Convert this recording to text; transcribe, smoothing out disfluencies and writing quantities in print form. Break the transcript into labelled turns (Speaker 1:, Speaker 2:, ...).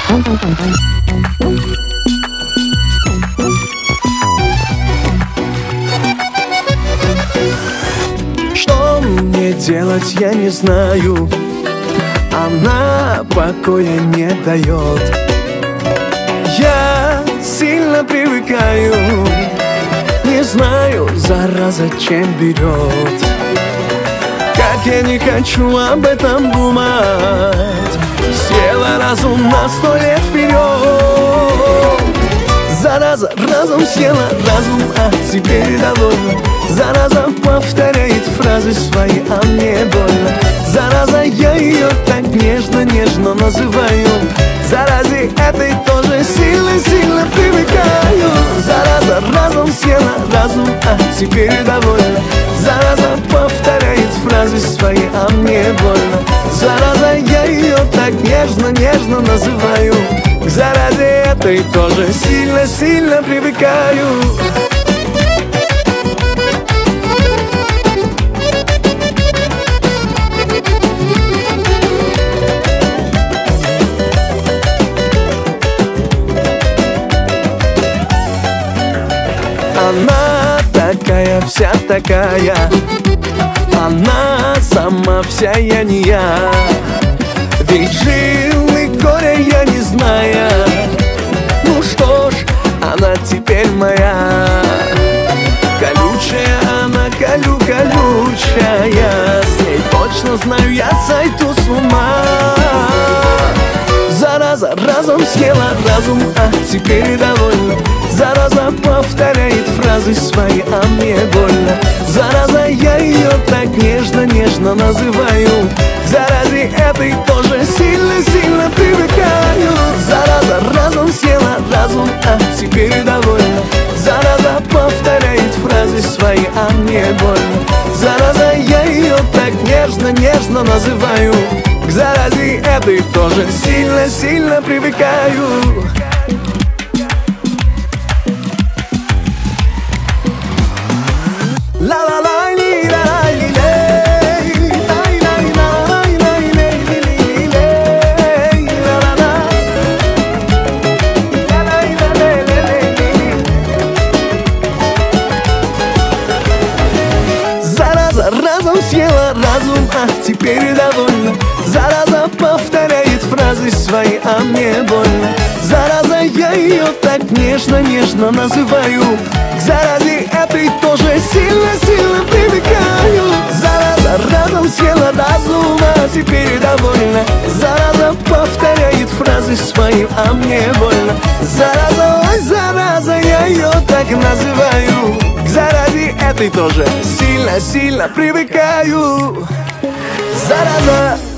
Speaker 1: Что мне делать, я не знаю. Она покоя не дает. Я сильно привыкаю, не знаю, зараза, чем берет. Как я не хочу об этом думать. Села разум на 100 лет вперед. Зараза, разум съела разум, а теперь довольна. Зараза повторяет фразы свои, а мне больно. Зараза, я ее так нежно-нежно называю. Заразе этой тоже сильно-сильно привыкаю. Зараза, разум съела разум, а теперь довольна. Зараза повторяет фразы свои, а мне больно. Зараза, я ее так нежно-нежно называю. К заразе этой тоже сильно-сильно привыкаю. Она такая, вся такая. Она сама вся, я не я. Ведь жил и горя я не зная. Ну что ж, она теперь моя. Колючая она, колючая. С ней точно знаю, я сойду с ума. Зараза, разум съела разум, а теперь довольна. Зараза повторяет фразы свои, а мне больно. Зараза, я ее так нежно-нежно называю. К заразе этой тоже сильно-сильно привыкаю. Зараза, разум съела разум, а теперь довольна. Зараза повторяет фразы свои, а мне больно. Зараза, я ее так нежно-нежно называю. К заразе этой тоже сильно-сильно привыкаю. Разум съела разум, а теперь довольна. Зараза повторяет фразы свои, а мне больно. Зараза, я ее так нежно-нежно называю. К заразе этой тоже сильно-сильно привыкаю. Зараза, разум съела разум, а теперь довольна. Зараза повторяет фразы свои, а мне больно. Зараза, ой, зараза, я ее так называю. К заразе этой тоже сильно-сильно привыкаю. Зараза.